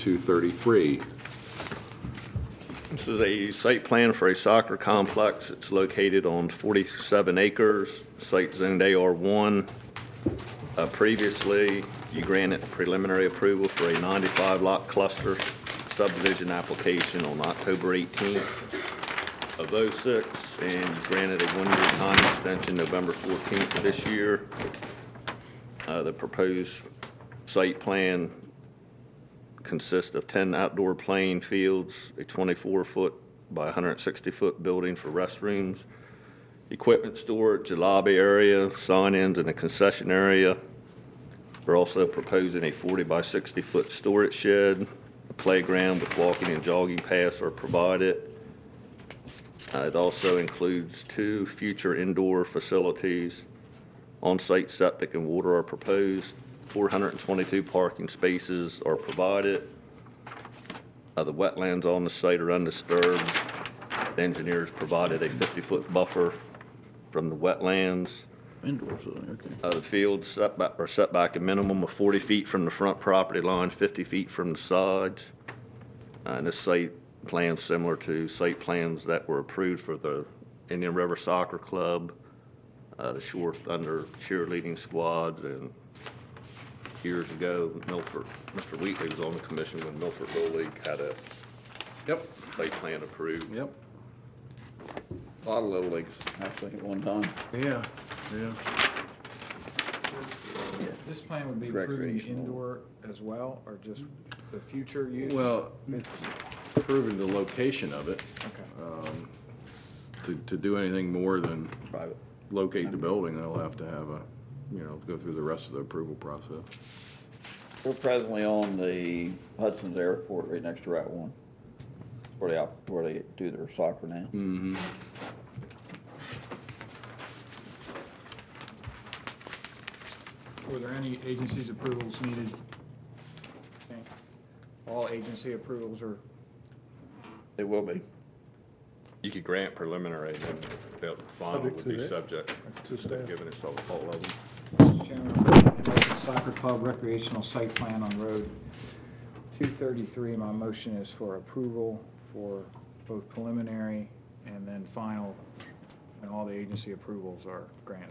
233. This is a site plan for a soccer complex. It's located on 47 acres, site zoned AR1. Previously, you granted preliminary approval for a 95 lot cluster subdivision application on October 18th of '06, and you granted a 1 year time extension November 14th of this year. The proposed site plan consists of 10 outdoor playing fields, a 24-foot by 160-foot building for restrooms, equipment storage, a lobby area, sign-ins, and a concession area. We're also proposing a 40 by 60-foot storage shed. A playground with walking and jogging paths are provided. It also includes 2 future indoor facilities. On-site septic and water are proposed. 422 parking spaces are provided. The wetlands on the site are undisturbed. The engineers provided a 50-foot buffer from the wetlands. Indoor facility, okay. The fields set back a minimum of 40 feet from the front property line, 50 feet from the sides. And this site plan similar to site plans that were approved for the Indian River Soccer Club, the Shore Thunder cheerleading squads, and years ago, Milford, Mr. Wheatley was on the commission when Milford Little League had a site plan approved. Yep. A lot of little leagues. Actually, at one time. Yeah. This plan would be approving Recreational. indoor as well, or just the future use? Well, it's proving the location of it. Okay. To do anything more than Private. locate the building, they'll have to have go through the rest of the approval process. We're presently on the Hudson's Airport right next to Route 1. Where they do their soccer now. Mm-hmm. Were there any agencies approvals needed? Okay. All agency approvals are, It will be. You could grant preliminary, and then the final would be subject to giving us all of them. Mr. Chairman, American Soccer Club recreational site plan on Road 233. My motion is for approval for both preliminary and then final, when all the agency approvals are granted.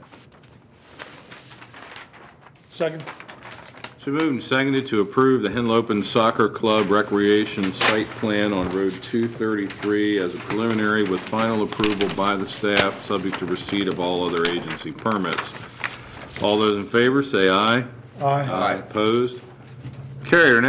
Second. So moved and seconded to approve the Henlopen Soccer Club Recreation Site Plan on Road 233 as a preliminary with final approval by the staff, subject to receipt of all other agency permits. All those in favor say aye. Aye. Opposed? Carried.